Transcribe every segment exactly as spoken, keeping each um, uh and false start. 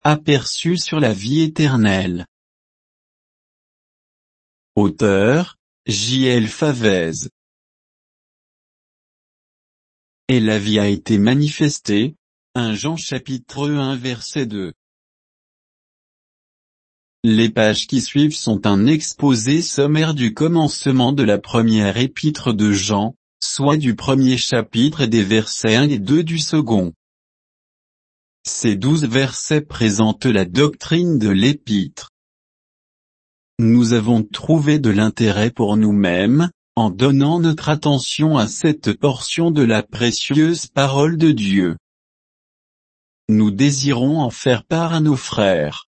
Aperçu sur la vie éternelle. Auteur, J L Favez. Et la vie a été manifestée, premier Jean chapitre un verset deux. Les pages qui suivent sont un exposé sommaire du commencement de la première épître de Jean, soit du premier chapitre et des versets un et deux du second. Ces douze versets présentent la doctrine de l'épître. Nous avons trouvé de l'intérêt pour nous-mêmes, en donnant notre attention à cette portion de la précieuse parole de Dieu. Nous désirons en faire part à nos frères.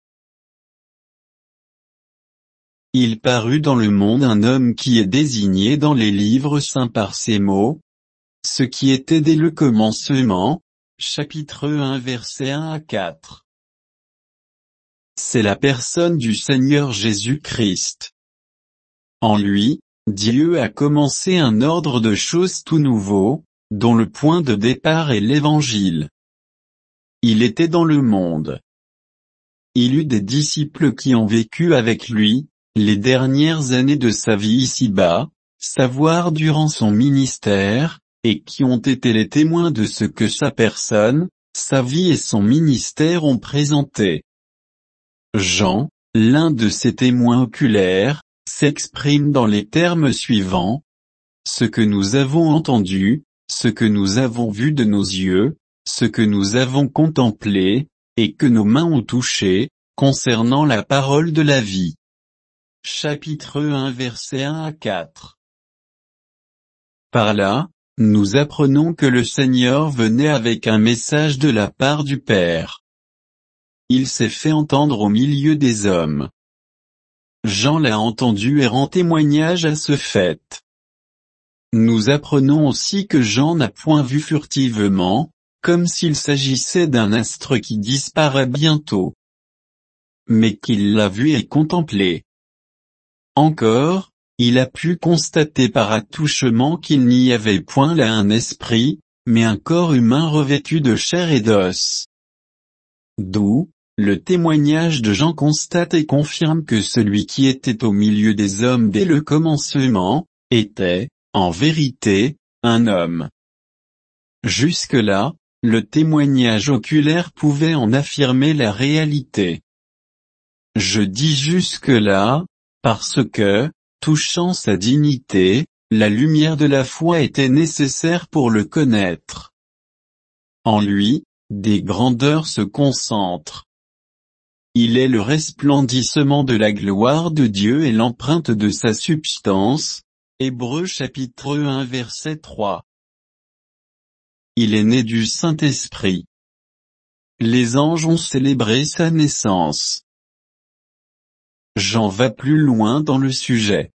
Il parut dans le monde un homme qui est désigné dans les livres saints par ces mots, ce qui était dès le commencement, chapitre un versets un à quatre. C'est la personne du Seigneur Jésus-Christ. En lui, Dieu a commencé un ordre de choses tout nouveau, dont le point de départ est l'Évangile. Il était dans le monde. Il eut des disciples qui ont vécu avec lui, les dernières années de sa vie ici-bas, savoir durant son ministère, et qui ont été les témoins de ce que sa personne, sa vie et son ministère ont présenté. Jean, l'un de ces témoins oculaires, s'exprime dans les termes suivants. Ce que nous avons entendu, ce que nous avons vu de nos yeux, ce que nous avons contemplé, et que nos mains ont touché, concernant la parole de la vie. Chapitre un versets un à quatre. Par là, nous apprenons que le Seigneur venait avec un message de la part du Père. Il s'est fait entendre au milieu des hommes. Jean l'a entendu et rend témoignage à ce fait. Nous apprenons aussi que Jean n'a point vu furtivement, comme s'il s'agissait d'un astre qui disparaît bientôt. Mais qu'il l'a vu et contemplé. Encore, il a pu constater par attouchement qu'il n'y avait point là un esprit, mais un corps humain revêtu de chair et d'os. D'où, le témoignage de Jean constate et confirme que celui qui était au milieu des hommes dès le commencement, était, en vérité, un homme. Jusque-là, le témoignage oculaire pouvait en affirmer la réalité. Je dis jusque-là, parce que, touchant sa dignité, la lumière de la foi était nécessaire pour le connaître. En lui, des grandeurs se concentrent. Il est le resplendissement de la gloire de Dieu et l'empreinte de sa substance. Hébreux chapitre un verset trois. Il est né du Saint-Esprit. Les anges ont célébré sa naissance. Jean va plus loin dans le sujet.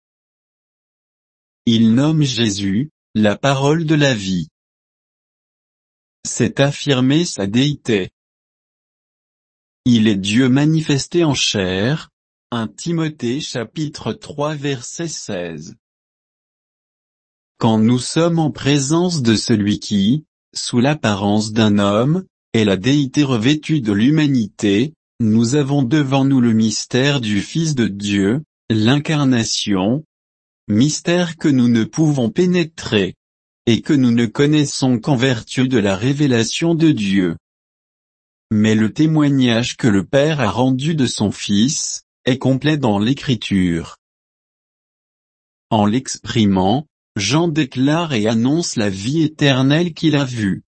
Il nomme Jésus, la parole de la vie. C'est affirmer sa déité. Il est Dieu manifesté en chair. premier Timothée chapitre trois verset seize. Quand nous sommes en présence de celui qui, sous l'apparence d'un homme, est la déité revêtue de l'humanité, nous avons devant nous le mystère du Fils de Dieu, l'incarnation, mystère que nous ne pouvons pénétrer, et que nous ne connaissons qu'en vertu de la révélation de Dieu. Mais le témoignage que le Père a rendu de son Fils, est complet dans l'Écriture. En l'exprimant, Jean déclare et annonce la vie éternelle qu'il a vue.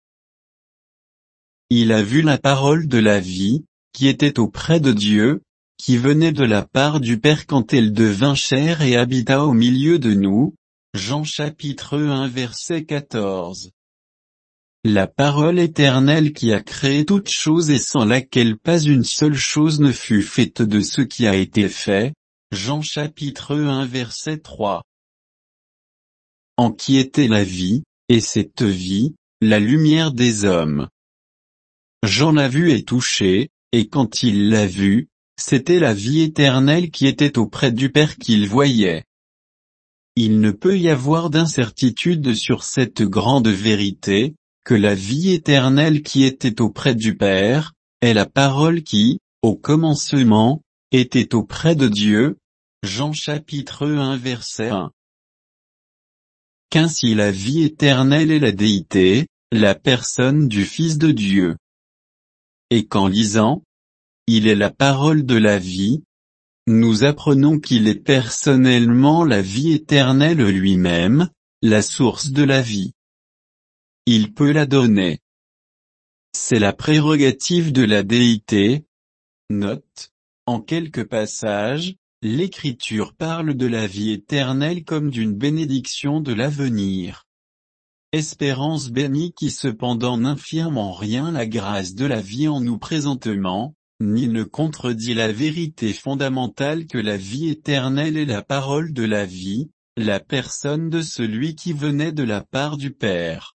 Il a vu la parole de la vie, qui était auprès de Dieu, qui venait de la part du Père quand elle devint chair et habita au milieu de nous. Jean chapitre un verset quatorze. La parole éternelle qui a créé toutes choses et sans laquelle pas une seule chose ne fut faite de ce qui a été fait. Jean chapitre un verset trois. En qui était la vie, et cette vie, la lumière des hommes. Jean l'a vu et touché, et quand il l'a vu, c'était la vie éternelle qui était auprès du Père qu'il voyait. Il ne peut y avoir d'incertitude sur cette grande vérité, que la vie éternelle qui était auprès du Père, est la parole qui, au commencement, était auprès de Dieu. Jean chapitre un verset un. Qu'ainsi la vie éternelle est la déité, la personne du Fils de Dieu. Et qu'en lisant, il est la parole de la vie, nous apprenons qu'il est personnellement la vie éternelle lui-même, la source de la vie. Il peut la donner. C'est la prérogative de la déité. Note, en quelques passages, l'Écriture parle de la vie éternelle comme d'une bénédiction de l'avenir. Espérance bénie qui cependant n'infirme en rien la grâce de la vie en nous présentement, ni ne contredit la vérité fondamentale que la vie éternelle est la parole de la vie, la personne de celui qui venait de la part du Père.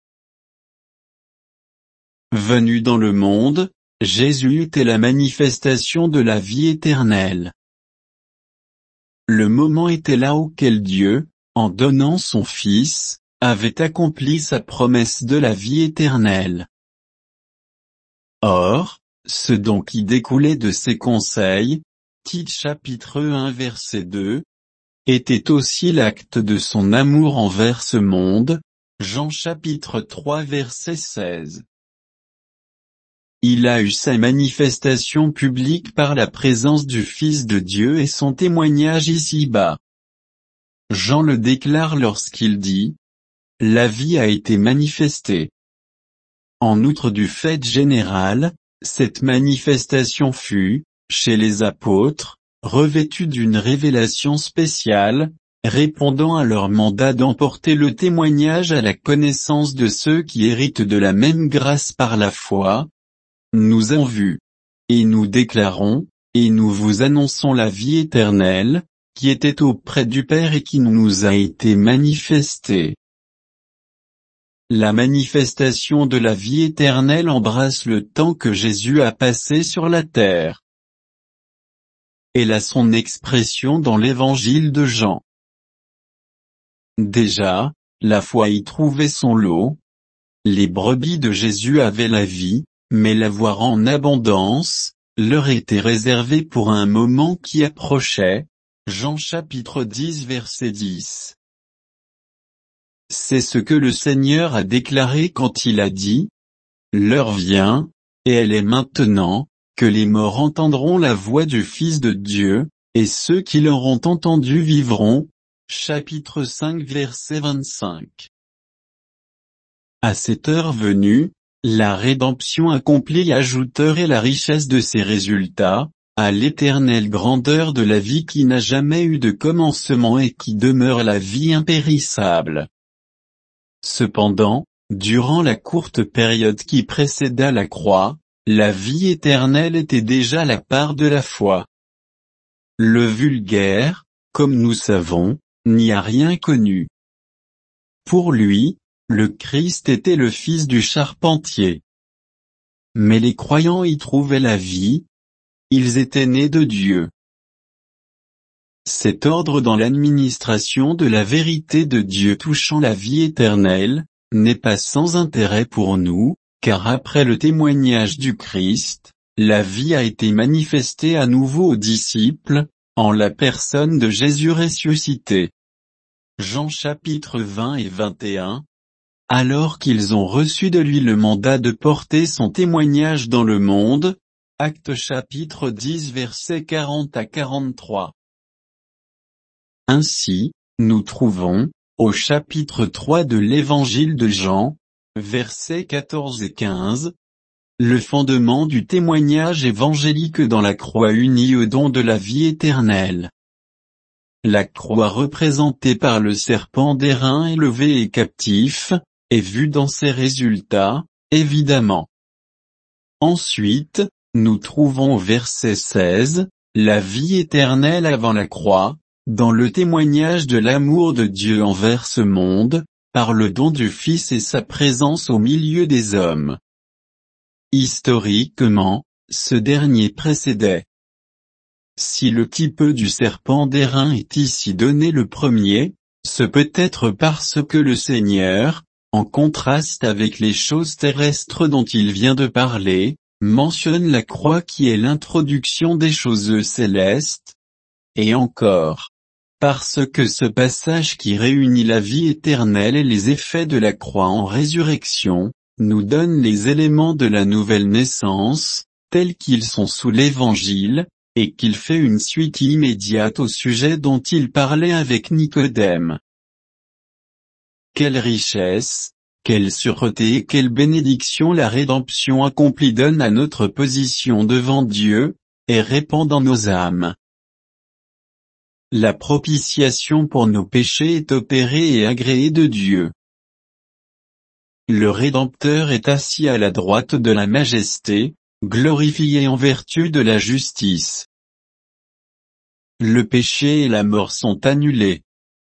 Venu dans le monde, Jésus était la manifestation de la vie éternelle. Le moment était là auquel Dieu, en donnant son Fils, avait accompli sa promesse de la vie éternelle. Or, ce dont qui découlait de ses conseils, Tite chapitre un verset deux, était aussi l'acte de son amour envers ce monde, Jean chapitre trois verset seize. Il a eu sa manifestation publique par la présence du Fils de Dieu et son témoignage ici-bas. Jean le déclare lorsqu'il dit « La vie a été manifestée ». En outre du fait général, cette manifestation fut, chez les apôtres, revêtue d'une révélation spéciale, répondant à leur mandat d'emporter le témoignage à la connaissance de ceux qui héritent de la même grâce par la foi. Nous avons vu, et nous déclarons, et nous vous annonçons la vie éternelle, qui était auprès du Père et qui nous a été manifestée. La manifestation de la vie éternelle embrasse le temps que Jésus a passé sur la terre. Elle a son expression dans l'évangile de Jean. Déjà, la foi y trouvait son lot. Les brebis de Jésus avaient la vie, mais l'avoir en abondance, leur était réservé pour un moment qui approchait. Jean chapitre dix verset dix. C'est ce que le Seigneur a déclaré quand il a dit « L'heure vient, et elle est maintenant, que les morts entendront la voix du Fils de Dieu, et ceux qui l'auront entendu vivront. » Chapitre cinq verset vingt-cinq. À cette heure venue, la rédemption accomplie ajouterait la richesse de ses résultats, à l'éternelle grandeur de la vie qui n'a jamais eu de commencement et qui demeure la vie impérissable. Cependant, durant la courte période qui précéda la croix, la vie éternelle était déjà la part de la foi. Le vulgaire, comme nous savons, n'y a rien connu. Pour lui, le Christ était le fils du charpentier. Mais les croyants y trouvaient la vie. Ils étaient nés de Dieu. Cet ordre dans l'administration de la vérité de Dieu touchant la vie éternelle, n'est pas sans intérêt pour nous, car après le témoignage du Christ, la vie a été manifestée à nouveau aux disciples, en la personne de Jésus ressuscité. Jean chapitre vingt et vingt et un. Alors qu'ils ont reçu de lui le mandat de porter son témoignage dans le monde, Actes chapitre dix versets quarante à quarante-trois. Ainsi, nous trouvons, au chapitre trois de l'évangile de Jean, versets quatorze et quinze, le fondement du témoignage évangélique dans la croix unie au don de la vie éternelle. La croix représentée par le serpent d'airain élevé et captif, est vue dans ses résultats, évidemment. Ensuite, nous trouvons au verset seize, la vie éternelle avant la croix, dans le témoignage de l'amour de Dieu envers ce monde, par le don du Fils et sa présence au milieu des hommes. Historiquement, ce dernier précédait. Si le type du serpent d'airain est ici donné le premier, ce peut être parce que le Seigneur, en contraste avec les choses terrestres dont il vient de parler, mentionne la croix qui est l'introduction des choses célestes. Et encore, parce que ce passage qui réunit la vie éternelle et les effets de la croix en résurrection, nous donne les éléments de la nouvelle naissance, tels qu'ils sont sous l'Évangile, et qu'il fait une suite immédiate au sujet dont il parlait avec Nicodème. Quelle richesse, quelle sûreté et quelle bénédiction la rédemption accomplie donne à notre position devant Dieu, et répand dans nos âmes. La propitiation pour nos péchés est opérée et agréée de Dieu. Le Rédempteur est assis à la droite de la majesté, glorifié en vertu de la justice. Le péché et la mort sont annulés.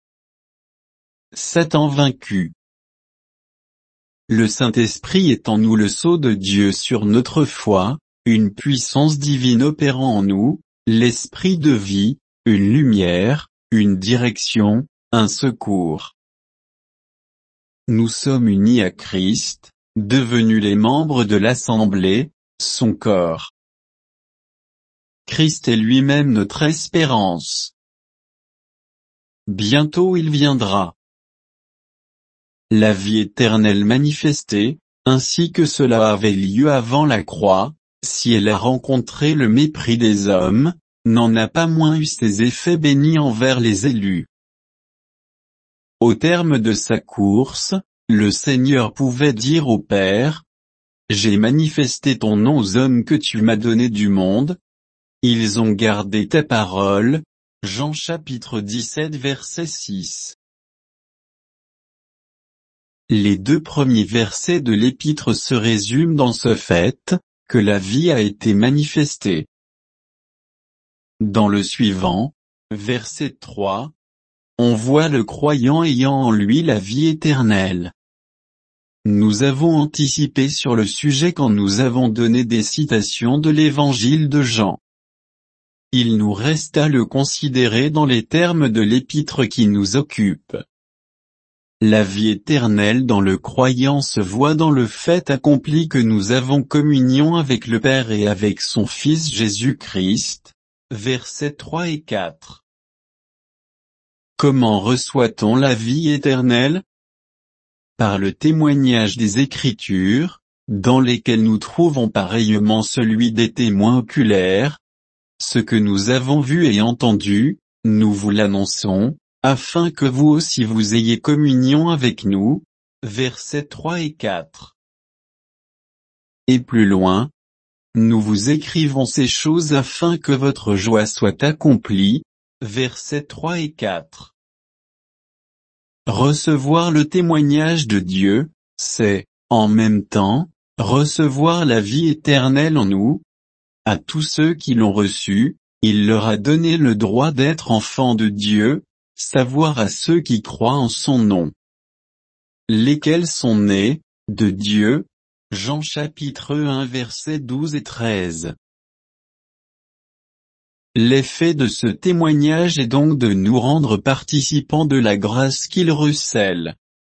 Satan vaincu. Le Saint-Esprit est en nous le sceau de Dieu sur notre foi, une puissance divine opérant en nous, l'esprit de vie, une lumière, une direction, un secours. Nous sommes unis à Christ, devenus les membres de l'Assemblée, son corps. Christ est lui-même notre espérance. Bientôt il viendra. La vie éternelle manifestée, ainsi que cela avait lieu avant la croix, si elle a rencontré le mépris des hommes, n'en a pas moins eu ses effets bénis envers les élus. Au terme de sa course, le Seigneur pouvait dire au Père, « J'ai manifesté ton nom aux hommes que tu m'as donnés du monde. Ils ont gardé ta parole. » Jean chapitre dix-sept verset six. Les deux premiers versets de l'épître se résument dans ce fait, que la vie a été manifestée. Dans le suivant, verset trois, on voit le croyant ayant en lui la vie éternelle. Nous avons anticipé sur le sujet quand nous avons donné des citations de l'évangile de Jean. Il nous reste à le considérer dans les termes de l'épître qui nous occupe. La vie éternelle dans le croyant se voit dans le fait accompli que nous avons communion avec le Père et avec son Fils Jésus-Christ, versets trois et quatre. Comment reçoit-on la vie éternelle? Par le témoignage des Écritures, dans lesquelles nous trouvons pareillement celui des témoins oculaires. Ce que nous avons vu et entendu, nous vous l'annonçons, afin que vous aussi vous ayez communion avec nous. Versets trois et quatre. Et plus loin, nous vous écrivons ces choses afin que votre joie soit accomplie. Versets trois et quatre. Recevoir le témoignage de Dieu, c'est, en même temps, recevoir la vie éternelle en nous. À tous ceux qui l'ont reçu, il leur a donné le droit d'être enfants de Dieu, savoir à ceux qui croient en son nom. Lesquels sont nés, de Dieu. Jean chapitre un versets douze et treize. L'effet de ce témoignage est donc de nous rendre participants de la grâce qu'il recèle.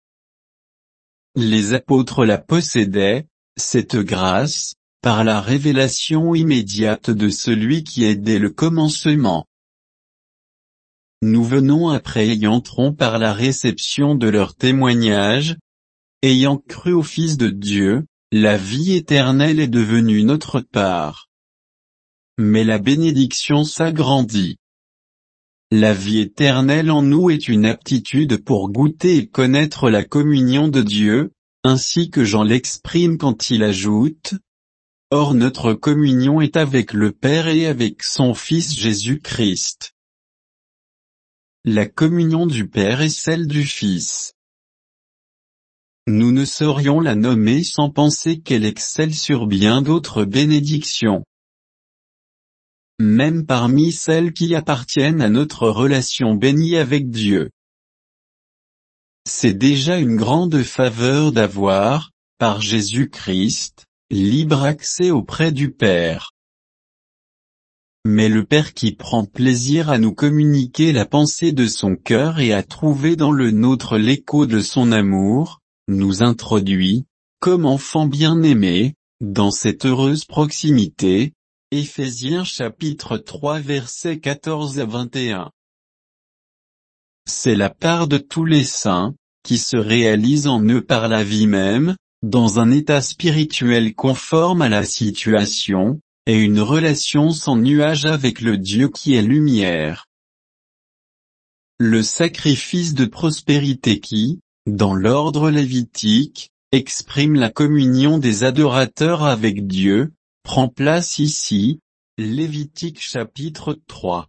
Les apôtres la possédaient, cette grâce, par la révélation immédiate de celui qui est dès le commencement. Nous venons après et entrons par la réception de leur témoignage. Ayant cru au Fils de Dieu, la vie éternelle est devenue notre part. Mais la bénédiction s'agrandit. La vie éternelle en nous est une aptitude pour goûter et connaître la communion de Dieu, ainsi que Jean l'exprime quand il ajoute, « Or notre communion est avec le Père et avec son Fils Jésus-Christ. » La communion du Père est celle du Fils. Nous ne saurions la nommer sans penser qu'elle excelle sur bien d'autres bénédictions. Même parmi celles qui appartiennent à notre relation bénie avec Dieu. C'est déjà une grande faveur d'avoir, par Jésus-Christ, libre accès auprès du Père. Mais le Père qui prend plaisir à nous communiquer la pensée de son cœur et à trouver dans le nôtre l'écho de son amour, nous introduit, comme enfants bien-aimés, Dans cette heureuse proximité, Éphésiens chapitre trois versets quatorze à vingt et un. C'est la part de tous les saints, qui se réalise en eux par la vie même, dans un état spirituel conforme à la situation, et une relation sans nuage avec le Dieu qui est lumière. Le sacrifice de prospérité qui, dans l'ordre lévitique, exprime la communion des adorateurs avec Dieu, prend place ici, Lévitique chapitre trois.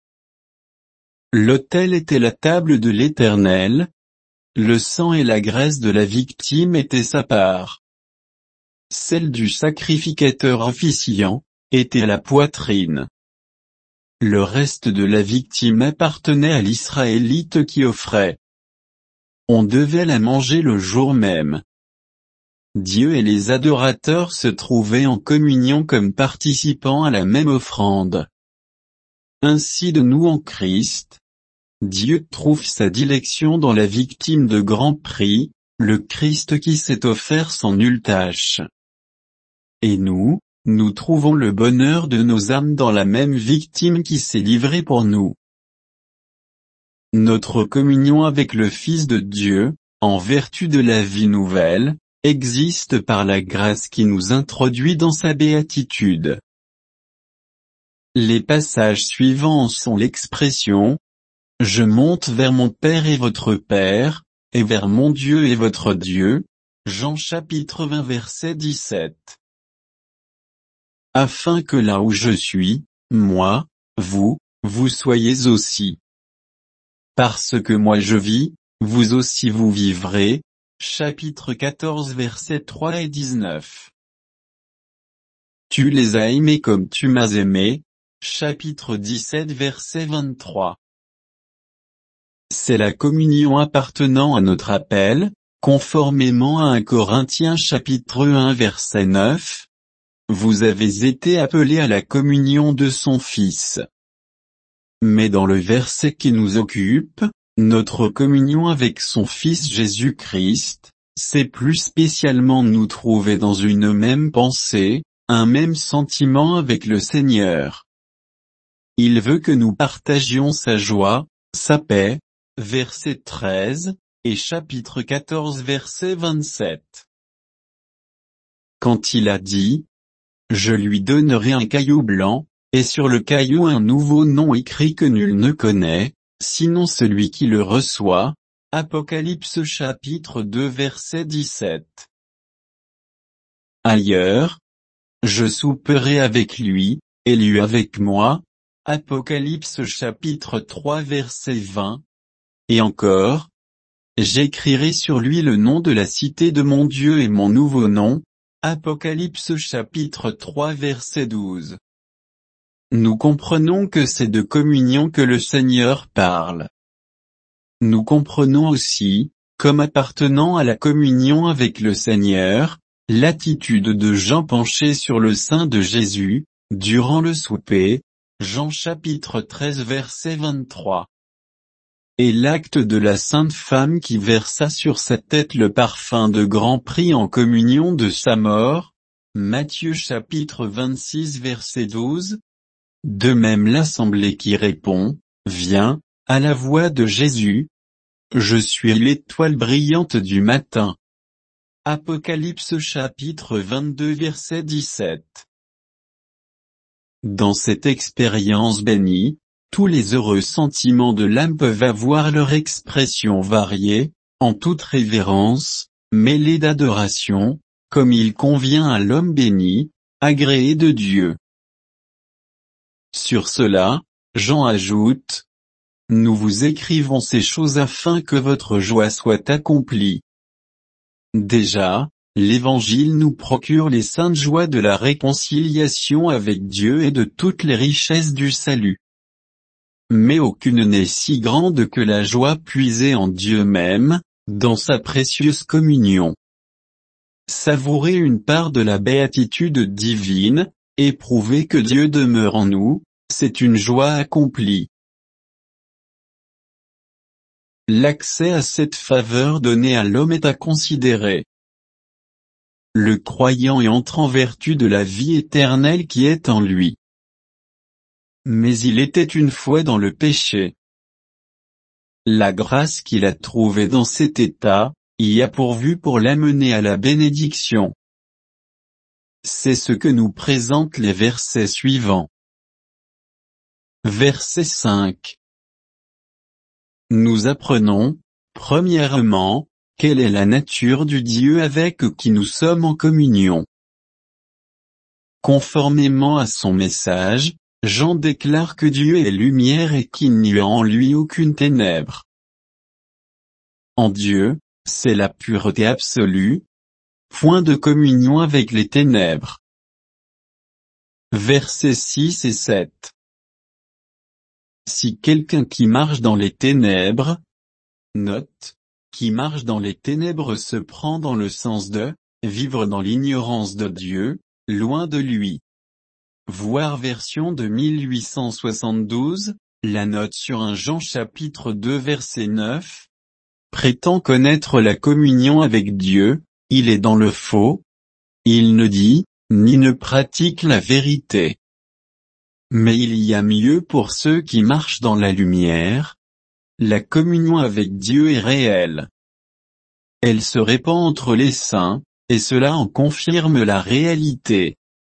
L'autel était la table de l'Éternel, le sang et la graisse de la victime étaient sa part. Celle du sacrificateur officiant, était la poitrine. Le reste de la victime appartenait à l'Israélite qui offrait. On devait la manger le jour même. Dieu et les adorateurs se trouvaient en communion comme participants à la même offrande. Ainsi de nous en Christ, Dieu trouve sa dilection dans la victime de grand prix, le Christ qui s'est offert sans nulle tâche. Et nous, nous trouvons le bonheur de nos âmes dans la même victime qui s'est livrée pour nous. Notre communion avec le Fils de Dieu, en vertu de la vie nouvelle, existe par la grâce qui nous introduit dans sa béatitude. Les passages suivants sont l'expression « Je monte vers mon Père et votre Père, et vers mon Dieu et votre Dieu » Jean chapitre vingt verset dix-sept. Afin que là où je suis, moi, vous, vous soyez aussi. Parce que moi je vis, vous aussi vous vivrez. Chapitre quatorze versets trois et dix-neuf. Tu les as aimés comme tu m'as aimé. Chapitre dix-sept verset vingt-trois. C'est la communion appartenant à notre appel, conformément à un Corinthiens chapitre un verset neuf. Vous avez été appelés à la communion de son Fils. Mais dans le verset qui nous occupe, notre communion avec son Fils Jésus-Christ, c'est plus spécialement nous trouver dans une même pensée, un même sentiment avec le Seigneur. Il veut que nous partagions sa joie, sa paix, verset treize, et chapitre quatorze verset vingt-sept. Quand il a dit, « Je lui donnerai un caillou blanc, et sur le caillou un nouveau nom écrit que nul ne connaît, sinon celui qui le reçoit » Apocalypse chapitre deux verset dix-sept. Ailleurs, « Je souperai avec lui, et lui avec moi » Apocalypse chapitre trois verset vingt. Et encore, « J'écrirai sur lui le nom de la cité de mon Dieu et mon nouveau nom » Apocalypse chapitre trois verset douze. Nous comprenons que c'est de communion que le Seigneur parle. Nous comprenons aussi, comme appartenant à la communion avec le Seigneur, l'attitude de Jean penché sur le sein de Jésus, durant le souper, Jean chapitre treize verset vingt-trois. Et l'acte de la sainte femme qui versa sur sa tête le parfum de grand prix en communion de sa mort, Matthieu chapitre vingt-six verset douze. De même l'assemblée qui répond, viens, à la voix de Jésus. Je suis l'étoile brillante du matin. Apocalypse chapitre vingt-deux verset dix-sept. Dans cette expérience bénie, tous les heureux sentiments de l'âme peuvent avoir leur expression variée, en toute révérence, mêlée d'adoration, comme il convient à l'homme béni, agréé de Dieu. Sur cela, Jean ajoute, « Nous vous écrivons ces choses afin que votre joie soit accomplie. » Déjà, l'Évangile nous procure les saintes joies de la réconciliation avec Dieu et de toutes les richesses du salut. Mais aucune n'est si grande que la joie puisée en Dieu même, dans sa précieuse communion. Savourer une part de la béatitude divine, éprouver que Dieu demeure en nous, c'est une joie accomplie. L'accès à cette faveur donnée à l'homme est à considérer. le croyant y entre en vertu de la vie éternelle qui est en lui. Mais il était une fois dans le péché. La grâce qu'il a trouvée dans cet état, y a pourvu pour l'amener à la bénédiction. C'est ce que nous présentent les versets suivants. Verset cinq. Nous apprenons, premièrement, quelle est la nature du Dieu avec qui nous sommes en communion. Conformément à son message, Jean déclare que Dieu est lumière et qu'il n'y a en lui aucune ténèbre. En Dieu, c'est la pureté absolue, point de communion avec les ténèbres. Versets six et sept. Si quelqu'un qui marche dans les ténèbres, note, qui marche dans les ténèbres se prend dans le sens de, vivre dans l'ignorance de Dieu, loin de lui. Voir version de mille huit cent soixante-douze, la note sur un Jean chapitre deux verset neuf. Prétend connaître la communion avec Dieu, il est dans le faux. Il ne dit, ni ne pratique la vérité. Mais il y a mieux pour ceux qui marchent dans la lumière. La communion avec Dieu est réelle. Elle se répand entre les saints, et cela en confirme la réalité.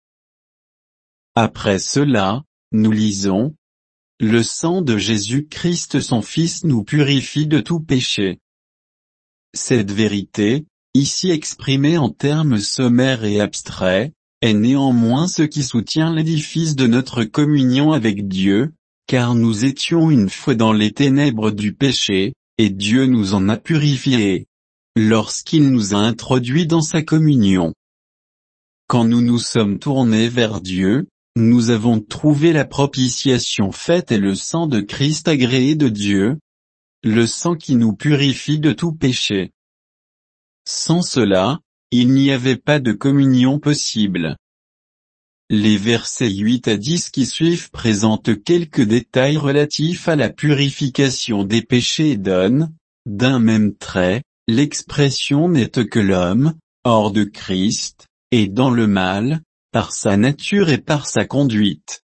Après cela, nous lisons, « Le sang de Jésus-Christ son Fils nous purifie de tout péché. » Cette vérité, ici exprimée en termes sommaires et abstraits, est néanmoins ce qui soutient l'édifice de notre communion avec Dieu, car nous étions une fois dans les ténèbres du péché, et Dieu nous en a purifiés, lorsqu'il nous a introduits dans sa communion. Quand nous nous sommes tournés vers Dieu, nous avons trouvé la propitiation faite et le sang de Christ agréé de Dieu, le sang qui nous purifie de tout péché. Sans cela, il n'y avait pas de communion possible. Les versets huit à dix qui suivent présentent quelques détails relatifs à la purification des péchés et donnent, d'un même trait, l'expression nette que l'homme, hors de Christ, est dans le mal, par sa nature et par sa conduite.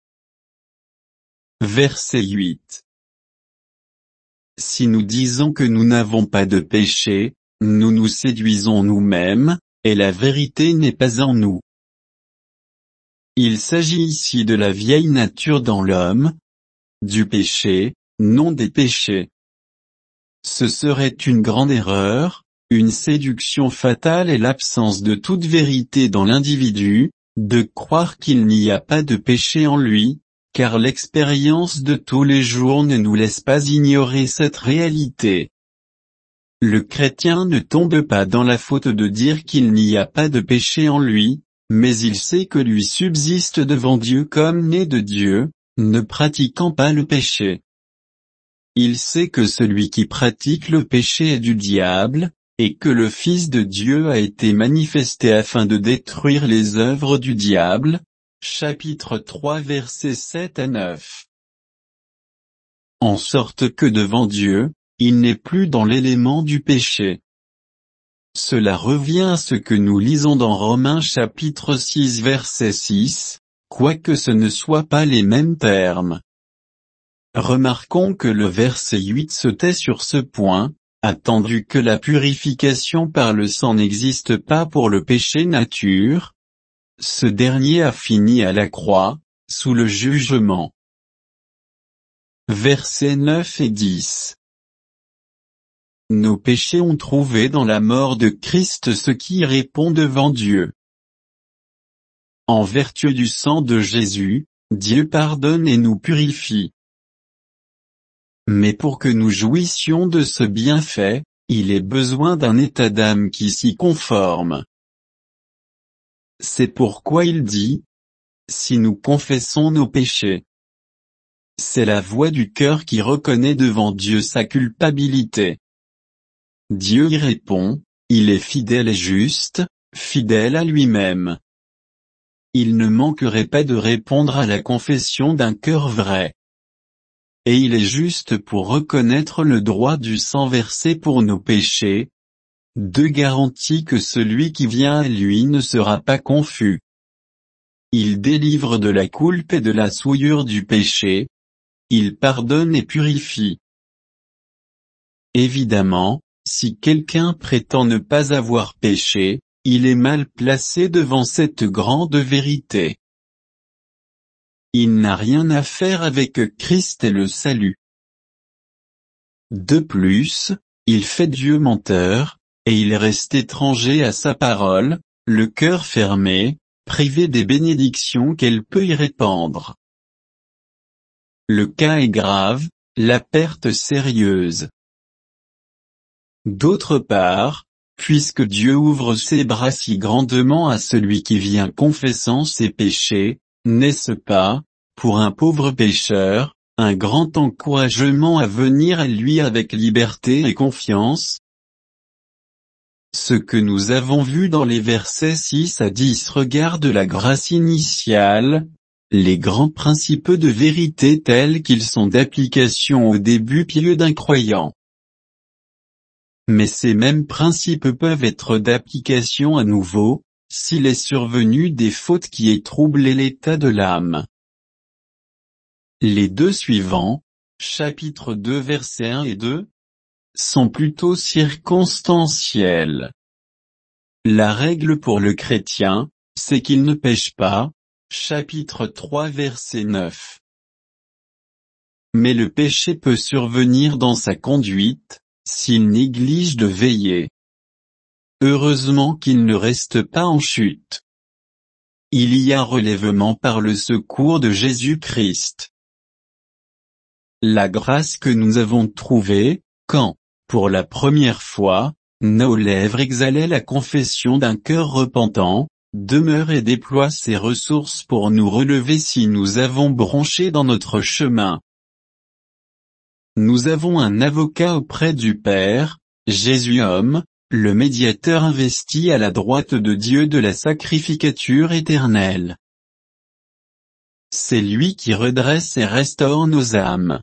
Verset huit. Si nous disons que nous n'avons pas de péché, nous nous séduisons nous-mêmes, et la vérité n'est pas en nous. Il s'agit ici de la vieille nature dans l'homme, du péché, non des péchés. Ce serait une grande erreur, une séduction fatale et l'absence de toute vérité dans l'individu, de croire qu'il n'y a pas de péché en lui, car l'expérience de tous les jours ne nous laisse pas ignorer cette réalité. Le chrétien ne tombe pas dans la faute de dire qu'il n'y a pas de péché en lui, mais il sait que lui subsiste devant Dieu comme né de Dieu, ne pratiquant pas le péché. Il sait que celui qui pratique le péché est du diable, et que le Fils de Dieu a été manifesté afin de détruire les œuvres du diable. Chapitre trois versets sept à neuf. En sorte que devant Dieu, il n'est plus dans l'élément du péché. Cela revient à ce que nous lisons dans Romains chapitre six verset six, quoique ce ne soient pas les mêmes termes. Remarquons que le verset huit se tait sur ce point, attendu que la purification par le sang n'existe pas pour le péché nature. Ce dernier a fini à la croix, sous le jugement. Versets neuf et dix. Nos péchés ont trouvé dans la mort de Christ ce qui répond devant Dieu. En vertu du sang de Jésus, Dieu pardonne et nous purifie. Mais pour que nous jouissions de ce bienfait, il est besoin d'un état d'âme qui s'y conforme. C'est pourquoi il dit, si nous confessons nos péchés. C'est la voix du cœur qui reconnaît devant Dieu sa culpabilité. Dieu y répond, il est fidèle et juste, fidèle à lui-même. Il ne manquerait pas de répondre à la confession d'un cœur vrai. Et il est juste pour reconnaître le droit du sang versé pour nos péchés. de garantie que celui qui vient à lui ne sera pas confus. Il délivre de la coulpe et de la souillure du péché. Il pardonne et purifie. Évidemment, si quelqu'un prétend ne pas avoir péché, il est mal placé devant cette grande vérité. Il n'a rien à faire avec Christ et le salut. De plus, il fait Dieu menteur, et il reste étranger à sa parole, le cœur fermé, privé des bénédictions qu'elle peut y répandre. Le cas est grave, la perte sérieuse. D'autre part, puisque Dieu ouvre ses bras si grandement à celui qui vient confessant ses péchés, n'est-ce pas, pour un pauvre pécheur, un grand encouragement à venir à lui avec liberté et confiance? Ce que nous avons vu dans les versets six à dix regarde la grâce initiale, les grands principes de vérité tels qu'ils sont d'application au début pieux d'un croyant. Mais ces mêmes principes peuvent être d'application à nouveau, s'il est survenu des fautes qui aient troublé l'état de l'âme. Les deux suivants, chapitre deux versets un et deux, sont plutôt circonstanciels. La règle pour le chrétien, c'est qu'il ne pêche pas, chapitre trois verset neuf. Mais le péché peut survenir dans sa conduite, s'il néglige de veiller. Heureusement qu'il ne reste pas en chute. Il y a relèvement par le secours de Jésus-Christ. La grâce que nous avons trouvée, quand, pour la première fois, nos lèvres exhalaient la confession d'un cœur repentant, demeure et déploie ses ressources pour nous relever si nous avons bronché dans notre chemin. Nous avons un avocat auprès du Père, Jésus homme, le médiateur investi à la droite de Dieu de la sacrificature éternelle. C'est lui qui redresse et restaure nos âmes.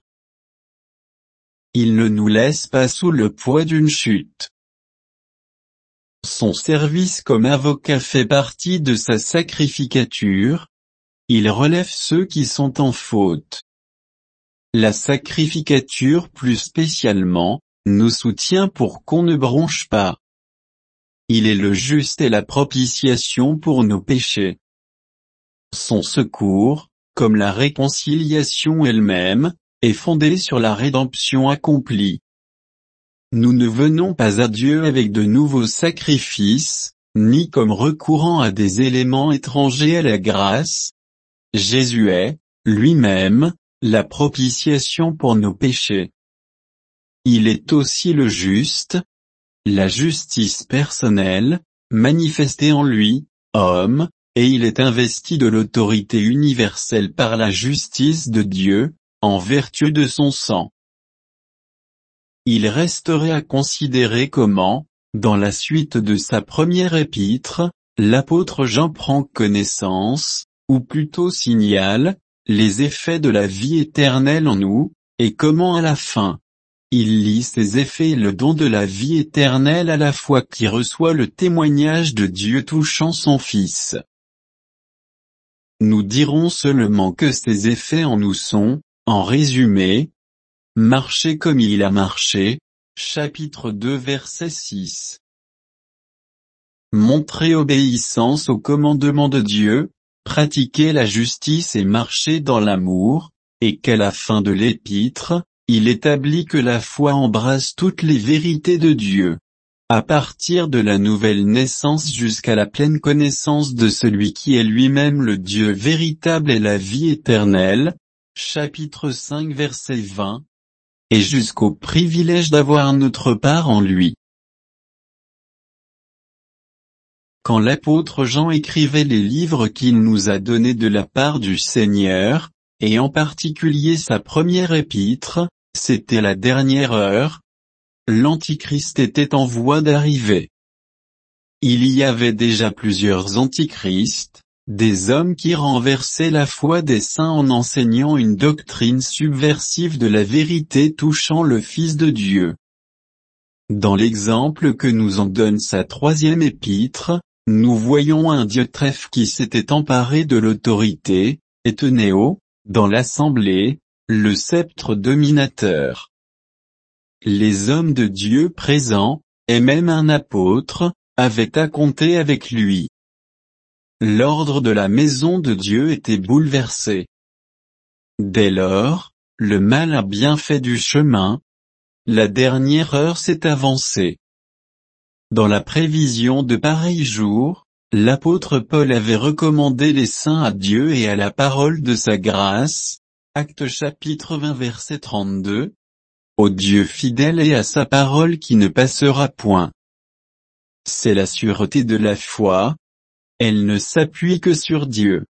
Il ne nous laisse pas sous le poids d'une chute. Son service comme avocat fait partie de sa sacrificature. Il relève ceux qui sont en faute. La sacrificature plus spécialement, nous soutient pour qu'on ne bronche pas. Il est le juste et la propitiation pour nos péchés. Son secours, comme la réconciliation elle-même, est fondé sur la rédemption accomplie. Nous ne venons pas à Dieu avec de nouveaux sacrifices, ni comme recourant à des éléments étrangers à la grâce. Jésus est, lui-même, la propitiation pour nos péchés. Il est aussi le juste, la justice personnelle, manifestée en lui, homme, et il est investi de l'autorité universelle par la justice de Dieu, en vertu de son sang. Il resterait à considérer comment, dans la suite de sa première épître, l'apôtre Jean prend connaissance, ou plutôt signale, les effets de la vie éternelle en nous, et comment à la fin, il lit ces effets et le don de la vie éternelle à la fois qui reçoit le témoignage de Dieu touchant son Fils. Nous dirons seulement que ces effets en nous sont, en résumé, marcher comme il a marché, chapitre deux verset six. Montrer obéissance au commandement de Dieu, pratiquer la justice et marcher dans l'amour, et qu'à la fin de l'épître, il établit que la foi embrasse toutes les vérités de Dieu. À partir de la nouvelle naissance jusqu'à la pleine connaissance de celui qui est lui-même le Dieu véritable et la vie éternelle, chapitre cinq verset vingt, et jusqu'au privilège d'avoir notre part en lui. Quand l'apôtre Jean écrivait les livres qu'il nous a donnés de la part du Seigneur, et en particulier sa première épître, c'était la dernière heure. L'Antichrist était en voie d'arriver. Il y avait déjà plusieurs antichrists, des hommes qui renversaient la foi des saints en enseignant une doctrine subversive de la vérité touchant le Fils de Dieu. Dans l'exemple que nous en donne sa troisième épître, nous voyons un Diotrephe qui s'était emparé de l'autorité, et tenait haut, dans l'assemblée, le sceptre dominateur. Les hommes de Dieu présents, et même un apôtre, avaient à compter avec lui. L'ordre de la maison de Dieu était bouleversé. Dès lors, le mal a bien fait du chemin. La dernière heure s'est avancée. Dans la prévision de pareils jours, l'apôtre Paul avait recommandé les saints à Dieu et à la parole de sa grâce, Actes chapitre vingt verset trente-deux, au Dieu fidèle et à sa parole qui ne passera point. C'est la sûreté de la foi, elle ne s'appuie que sur Dieu.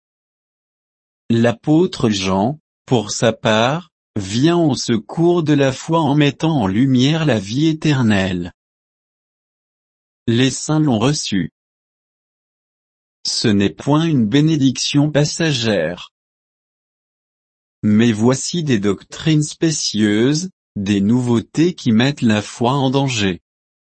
L'apôtre Jean, pour sa part, vient au secours de la foi en mettant en lumière la vie éternelle. Les saints l'ont reçu. Ce n'est point une bénédiction passagère. Mais voici des doctrines spécieuses, des nouveautés qui mettent la foi en danger.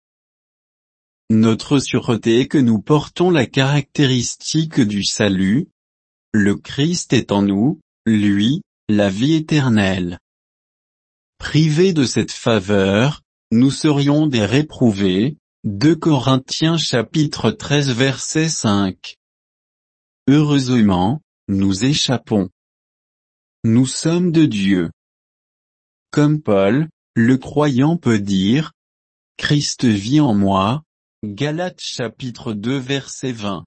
Notre sûreté est que nous portons la caractéristique du salut. Le Christ est en nous, lui, la vie éternelle. Privés de cette faveur, nous serions des réprouvés. deux Corinthiens chapitre treize verset cinq. Heureusement, nous échappons. Nous sommes de Dieu. Comme Paul, le croyant peut dire, Christ vit en moi, Galates chapitre deux verset vingt.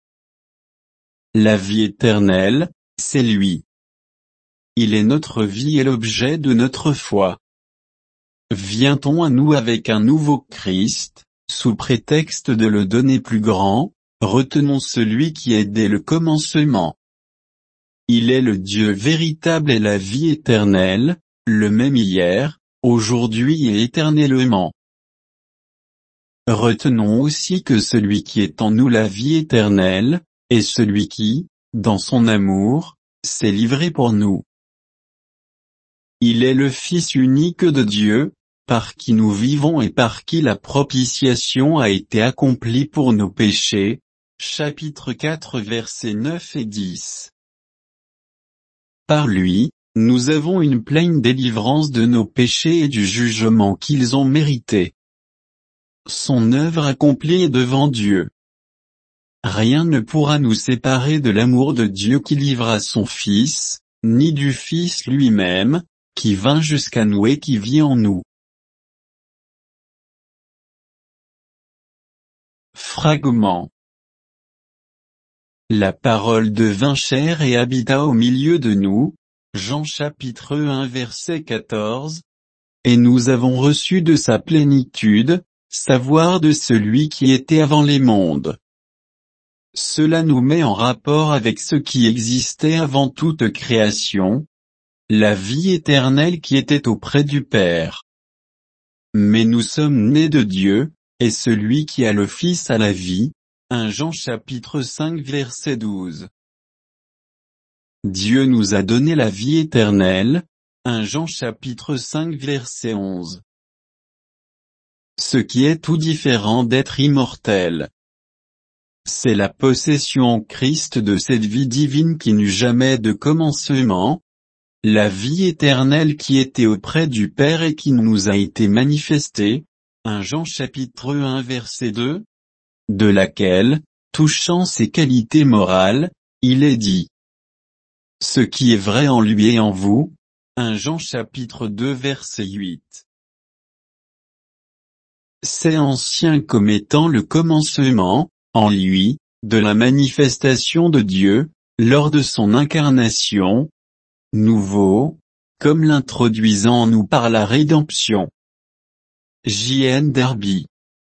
La vie éternelle, c'est lui. Il est notre vie et l'objet de notre foi. Vient-on à nous avec un nouveau Christ, sous prétexte de le donner plus grand, retenons celui qui est dès le commencement. Il est le Dieu véritable et la vie éternelle, le même hier, aujourd'hui et éternellement. Retenons aussi que celui qui est en nous la vie éternelle, est celui qui, dans son amour, s'est livré pour nous. Il est le Fils unique de Dieu, par qui nous vivons et par qui la propitiation a été accomplie pour nos péchés, chapitre quatre versets neuf et dix. Par lui, nous avons une pleine délivrance de nos péchés et du jugement qu'ils ont mérité. Son œuvre accomplie est devant Dieu. Rien ne pourra nous séparer de l'amour de Dieu qui livra son Fils, ni du Fils lui-même, qui vint jusqu'à nous et qui vit en nous. Fragment. La parole devint chair et habita au milieu de nous, Jean chapitre un verset quatorze, et nous avons reçu de sa plénitude, savoir de celui qui était avant les mondes. Cela nous met en rapport avec ce qui existait avant toute création, la vie éternelle qui était auprès du Père. Mais nous sommes nés de Dieu, et celui qui a le Fils a la vie, premier Jean chapitre cinq verset douze. Dieu nous a donné la vie éternelle, premier Jean chapitre cinq verset onze. Ce qui est tout différent d'être immortel. C'est la possession en Christ de cette vie divine qui n'eut jamais de commencement, la vie éternelle qui était auprès du Père et qui nous a été manifestée, premier Jean chapitre un verset deux, de laquelle, touchant ses qualités morales, il est dit. Ce qui est vrai en lui et en vous, premier Jean chapitre deux verset huit. C'est ancien comme étant le commencement, en lui, de la manifestation de Dieu, lors de son incarnation, nouveau, comme l'introduisant en nous par la rédemption. J N Derby.